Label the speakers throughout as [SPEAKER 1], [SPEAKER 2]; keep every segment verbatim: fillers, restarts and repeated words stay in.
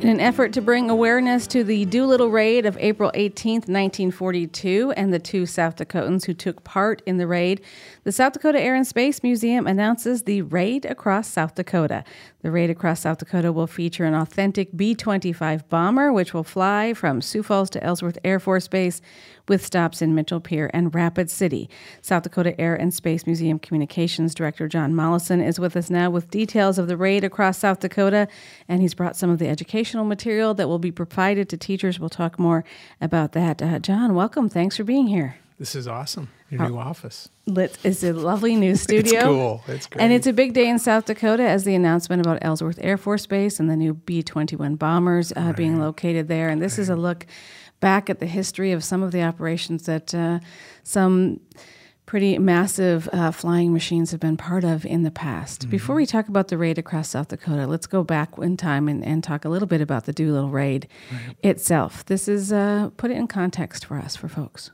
[SPEAKER 1] In an effort to bring awareness to the Doolittle Raid of April eighteenth, nineteen forty-two, and the two South Dakotans who took part in the raid, the South Dakota Air and Space Museum announces the Raid Across South Dakota. The Raid Across South Dakota will feature an authentic B twenty-five bomber, which will fly from Sioux Falls to Ellsworth Air Force Base, with stops in Mitchell Pier and Rapid City. South Dakota Air and Space Museum Communications Director John Mollison is with us now with details of the Raid Across South Dakota, and he's brought some of the educational material that will be provided to teachers. We'll talk more about that. Uh, John, welcome. Thanks for being here.
[SPEAKER 2] This is awesome. Your oh. new office.
[SPEAKER 1] It's a lovely new studio.
[SPEAKER 2] It's cool. It's great.
[SPEAKER 1] And it's a big day in South Dakota as the announcement about Ellsworth Air Force Base and the new B twenty-one bombers uh, right. being located there. And this right. is a look back at the history of some of the operations that uh, some pretty massive uh, flying machines have been part of in the past. Mm-hmm. Before we talk about the raid across South Dakota, let's go back in time and, and talk a little bit about the Doolittle Raid right. itself. This is, uh, put it in context for us, for folks.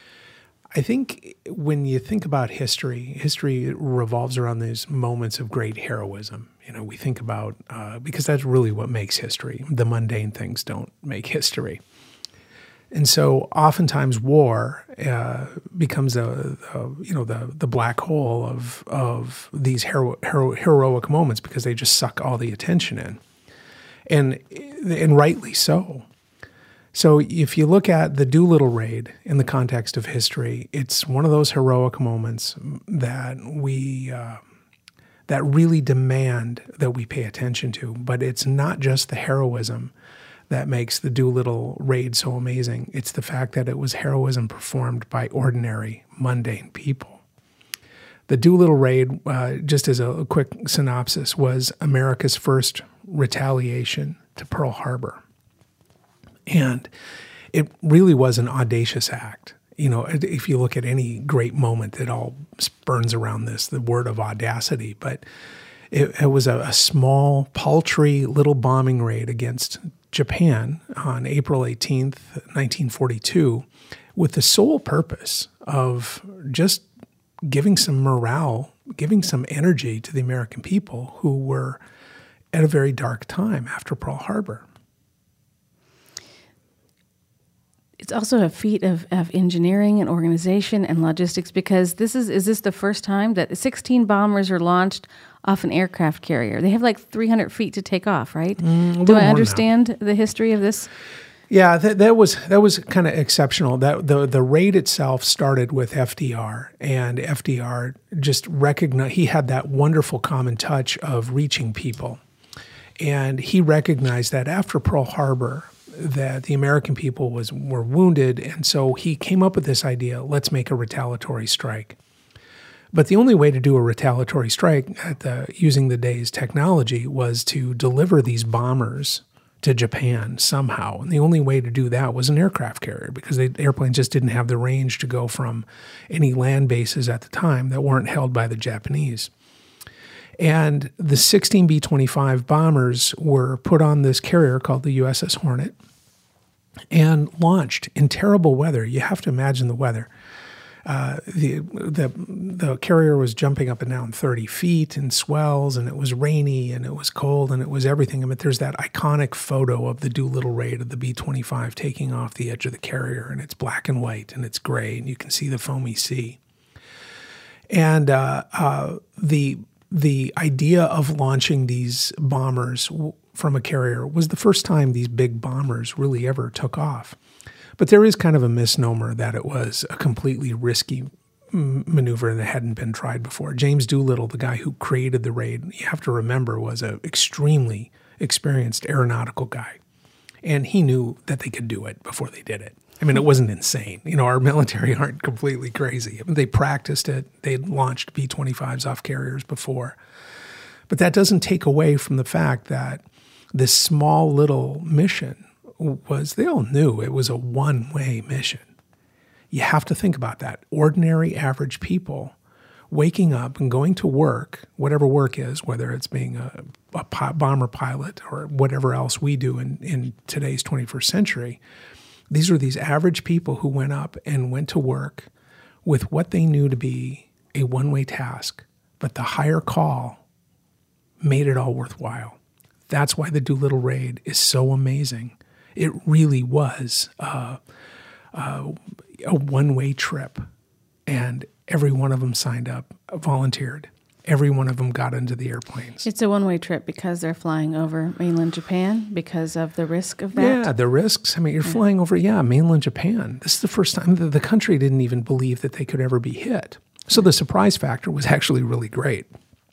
[SPEAKER 2] I think when you think about history, history revolves around these moments of great heroism. You know, we think about, uh, because that's really what makes history. The mundane things don't make history. And so oftentimes war uh, becomes a, a you know the the black hole of of these hero, hero, heroic moments because they just suck all the attention in, and and rightly so. So if you look at the Doolittle Raid in the context of history, it's one of those heroic moments that we uh, that really demand that we pay attention to. But it's not just the heroism that makes the Doolittle Raid so amazing. It's the fact that it was heroism performed by ordinary, mundane people. The Doolittle Raid, uh, just as a quick synopsis, was America's first retaliation to Pearl Harbor. And it really was an audacious act. You know, if you look at any great moment, it all spurns around this, the word of audacity. But it, it was a, a small, paltry little bombing raid against Japan on April eighteenth, nineteen forty-two, with the sole purpose of just giving some morale, giving some energy to the American people who were at a very dark time after Pearl Harbor.
[SPEAKER 1] It's also a feat of, of engineering and organization and logistics because this is, is this the first time that sixteen bombers are launched off an aircraft carrier? They have like three hundred feet to take off, right?
[SPEAKER 2] Mm,
[SPEAKER 1] Do I understand the history of this?
[SPEAKER 2] Yeah, that, that was that was kind of exceptional. That the the raid itself started with F D R, and F D R just recognized, he had that wonderful common touch of reaching people. And he recognized that after Pearl Harbor, that the American people was were wounded, and so he came up with this idea, let's make a retaliatory strike. But the only way to do a retaliatory strike at the, using the day's technology was to deliver these bombers to Japan somehow. And the only way to do that was an aircraft carrier because the airplanes just didn't have the range to go from any land bases at the time that weren't held by the Japanese. And the sixteen B twenty-five bombers were put on this carrier called the U S S Hornet and launched in terrible weather. You have to imagine the weather. Uh, the, the the carrier was jumping up and down thirty feet in swells, and it was rainy, and it was cold, and it was everything. I mean, there's that iconic photo of the Doolittle Raid of the B twenty-five taking off the edge of the carrier, and it's black and white, and it's gray, and you can see the foamy sea. And uh, uh, the the idea of launching these bombers from a carrier was the first time these big bombers really ever took off. But there is kind of a misnomer that it was a completely risky maneuver that hadn't been tried before. James Doolittle, the guy who created the raid, you have to remember, was an extremely experienced aeronautical guy. And he knew that they could do it before they did it. I mean, it wasn't insane. You know, our military aren't completely crazy. I mean, they practiced it. They had launched B twenty-fives off carriers before. But that doesn't take away from the fact that this small little mission was, they all knew it was a one-way mission. You have to think about that. Ordinary, average people waking up and going to work, whatever work is, whether it's being a, a pi- bomber pilot or whatever else we do in, in today's twenty-first century, these were these average people who went up and went to work with what they knew to be a one-way task, but the higher call made it all worthwhile. That's why the Doolittle Raid is so amazing. It really was uh, uh, a one-way trip, and every one of them signed up, volunteered. Every one of them got into the airplanes.
[SPEAKER 1] It's a one-way trip because they're flying over mainland Japan because of the risk of that?
[SPEAKER 2] Yeah, the risks. I mean, you're yeah. flying over, yeah, mainland Japan. This is the first time the, the country didn't even believe that they could ever be hit. So the surprise factor was actually really great.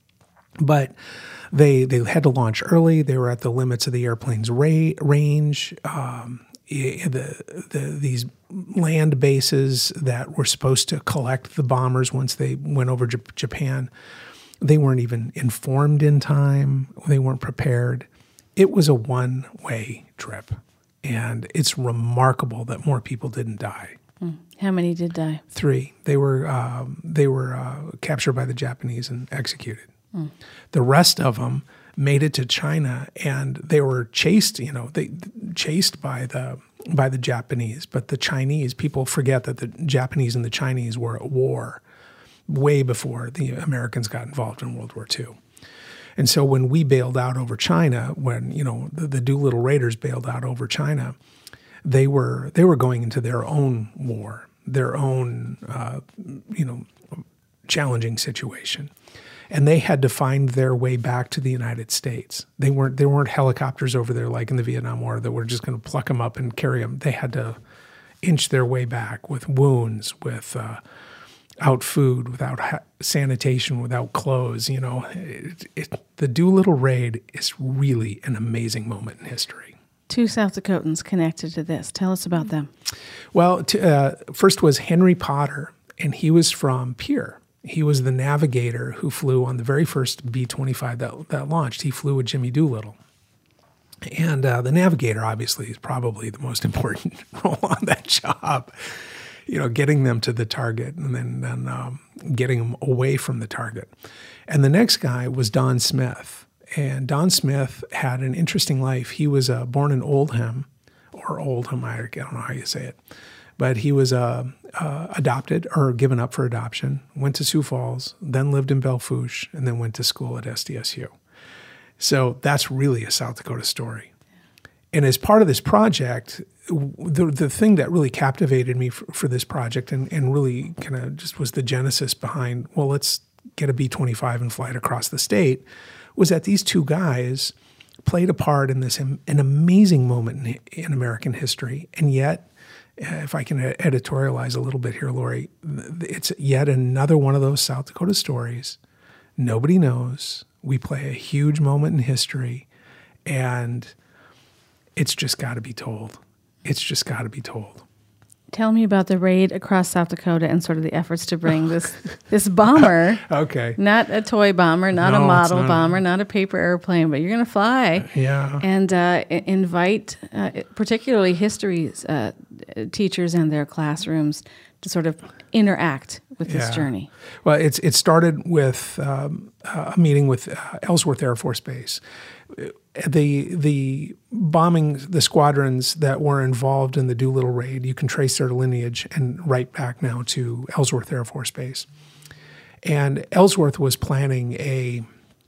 [SPEAKER 2] But they they had to launch early. They were at the limits of the airplane's ra- range. Um, the, the these land bases that were supposed to collect the bombers once they went over J- Japan, they weren't even informed in time. They weren't prepared. It was a one-way trip, and it's remarkable that more people didn't die.
[SPEAKER 1] How many did die?
[SPEAKER 2] Three. They were um, they were uh, captured by the Japanese and executed. Mm. The rest of them made it to China, and they were chased. You know, they chased by the by the Japanese. But the Chinese, people forget that the Japanese and the Chinese were at war way before the Americans got involved in World War Two. And so when we bailed out over China, when you know the, the Doolittle Raiders bailed out over China, they were they were going into their own war, their own uh, you know challenging situation, and they had to find their way back to the United States. They weren't there weren't helicopters over there like in the Vietnam War that were just going to pluck them up and carry them. They had to inch their way back with wounds, with uh, out food, without ha- sanitation, without clothes. You know, it, it, the Doolittle Raid is really an amazing moment in history.
[SPEAKER 1] Two South Dakotans connected to this. Tell us about them.
[SPEAKER 2] Well, to, uh, first was Henry Potter, and he was from Pierre. He was the navigator who flew on the very first B twenty-five that, that launched. He flew with Jimmy Doolittle. And uh, the navigator, obviously, is probably the most important role on that job. You know, getting them to the target and then, then um, getting them away from the target. And the next guy was Don Smith. And Don Smith had an interesting life. He was uh, born in Oldham, or Oldham, I don't know how you say it. But he was uh, uh, adopted or given up for adoption, went to Sioux Falls, then lived in Belle Fourche, and then went to school at S D S U. So that's really a South Dakota story. And as part of this project, the the thing that really captivated me for, for this project and, and really kind of just was the genesis behind, well, let's get a B twenty-five and fly it across the state, was that these two guys played a part in this an amazing moment in, in American history. And yet, if I can editorialize a little bit here, Lori, it's yet another one of those South Dakota stories. Nobody knows. We play a huge moment in history, and it's just got to be told. It's just got to be told.
[SPEAKER 1] Tell me about the raid across South Dakota and sort of the efforts to bring this this bomber.
[SPEAKER 2] Okay.
[SPEAKER 1] Not a toy bomber, not
[SPEAKER 2] no,
[SPEAKER 1] a model
[SPEAKER 2] not
[SPEAKER 1] bomber,
[SPEAKER 2] a...
[SPEAKER 1] not a paper airplane, but you're going to fly.
[SPEAKER 2] Yeah.
[SPEAKER 1] And uh, invite uh, particularly history uh, teachers and their classrooms to sort of interact with this
[SPEAKER 2] yeah.
[SPEAKER 1] journey.
[SPEAKER 2] Well, it's it started with um, a meeting with uh, Ellsworth Air Force Base. The the bombing, the squadrons that were involved in the Doolittle Raid, you can trace their lineage and right back now to Ellsworth Air Force Base. And Ellsworth was planning a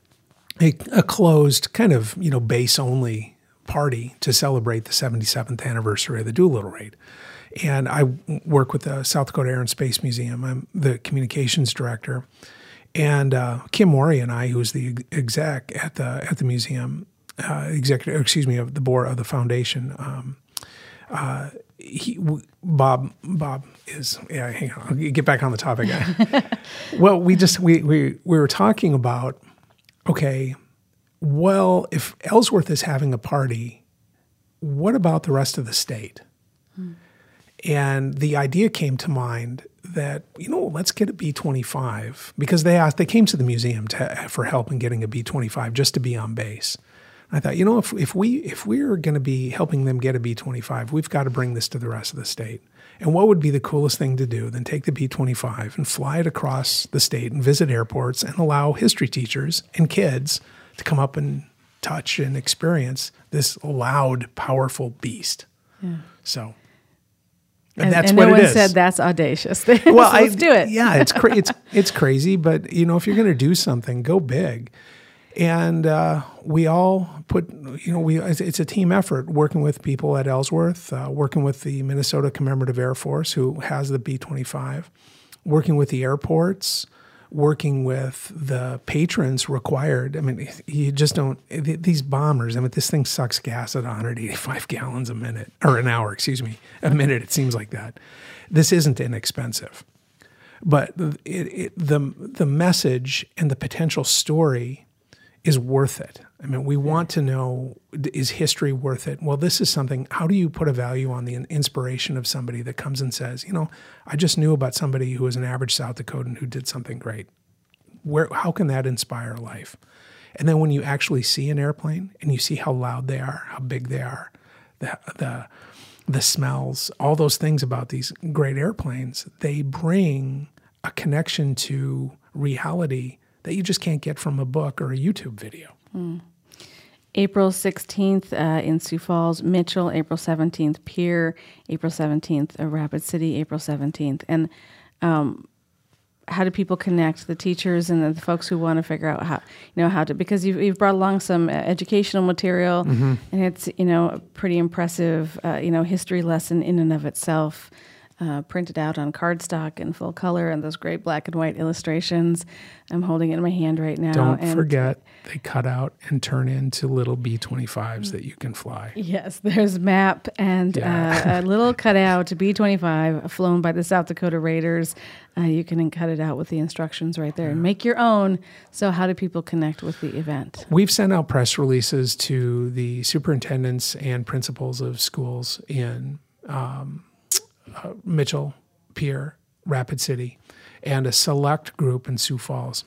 [SPEAKER 2] a, a closed kind of you know base only party to celebrate the seventy-seventh anniversary of the Doolittle Raid. And I work with the South Dakota Air and Space Museum. I'm the communications director. And uh, Kim Morey and I, who's the exec at the at the museum, uh, executive, excuse me, of the board of the foundation, um, uh, he, Bob, Bob is, yeah, hang on, I'll get back on the topic. Well, we just, we, we, we were talking about, okay, well, if Ellsworth is having a party, what about the rest of the state? Hmm. And the idea came to mind that, you know, let's get a B twenty-five, because they asked, they came to the museum to, for help in getting a B twenty-five just to be on base. I thought, you know, if if we if we're going to be helping them get a B twenty-five, we've got to bring this to the rest of the state. And what would be the coolest thing to do than take the B twenty-five and fly it across the state and visit airports and allow history teachers and kids to come up and touch and experience this loud, powerful beast. Yeah. So. And, and that's
[SPEAKER 1] and
[SPEAKER 2] what
[SPEAKER 1] no
[SPEAKER 2] it
[SPEAKER 1] one
[SPEAKER 2] is.
[SPEAKER 1] said that's audacious.
[SPEAKER 2] Well,
[SPEAKER 1] so
[SPEAKER 2] I,
[SPEAKER 1] let's do it.
[SPEAKER 2] Yeah, it's cra- it's it's crazy, but you know, if you're going to do something, go big. And uh, we all put, you know, we it's, it's a team effort working with people at Ellsworth, uh, working with the Minnesota Commemorative Air Force, who has the B twenty-five, working with the airports, working with the patrons required. I mean, you just don't, these bombers, I mean, this thing sucks gas at one hundred eighty-five gallons a minute, or an hour, excuse me, a minute, it seems like that. This isn't inexpensive. But it, it, the the message and the potential story is worth it. I mean, we want to know, is history worth it? Well, this is something, how do you put a value on the inspiration of somebody that comes and says, you know, I just knew about somebody who was an average South Dakotan who did something great. Where, how can that inspire life? And then when you actually see an airplane and you see how loud they are, how big they are, the the the smells, all those things about these great airplanes, they bring a connection to reality that you just can't get from a book or a YouTube video.
[SPEAKER 1] Mm. April sixteenth uh, in Sioux Falls, Mitchell, April seventeenth, Pierre, April seventeenth, uh, Rapid City, April seventeenth. And um, how do people connect, the teachers and the folks who want to figure out how, you know, how to, because you've, you've brought along some uh, educational material, mm-hmm. and it's, you know, a pretty impressive, uh, you know, history lesson in and of itself. Uh, printed out on cardstock in full color and those great black and white illustrations. I'm holding it in my hand right now.
[SPEAKER 2] Don't
[SPEAKER 1] and
[SPEAKER 2] forget, they cut out and turn into little B twenty-fives that you can fly.
[SPEAKER 1] Yes, there's map and yeah. uh, a little cutout B twenty-five flown by the South Dakota Raiders. Uh, you can cut it out with the instructions right there and make your own. So how do people connect with the event?
[SPEAKER 2] We've sent out press releases to the superintendents and principals of schools in um, Uh, Mitchell, Pierre, Rapid City, and a select group in Sioux Falls.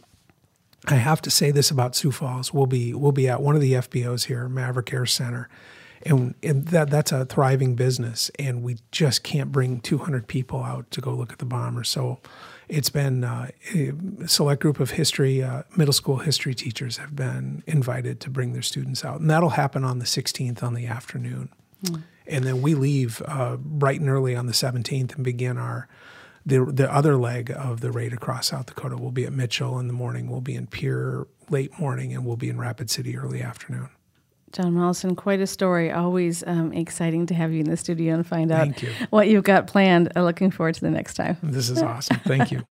[SPEAKER 2] I have to say this about Sioux Falls. We'll be we'll be at one of the F B Os here, Maverick Air Center, and, and that that's a thriving business, and we just can't bring two hundred people out to go look at the bomber. So it's been uh, a select group of history, uh, middle school history teachers have been invited to bring their students out, and that'll happen on the sixteenth on the afternoon. Mm. And then we leave uh, bright and early on the seventeenth and begin our the the other leg of the raid across South Dakota. We'll be at Mitchell in the morning. We'll be in Pierre late morning, and we'll be in Rapid City early afternoon.
[SPEAKER 1] John Mollison, quite a story. Always um, exciting to have you in the studio and find out
[SPEAKER 2] Thank you.
[SPEAKER 1] what you've got planned. Uh, looking forward to the next time.
[SPEAKER 2] This is awesome. Thank you.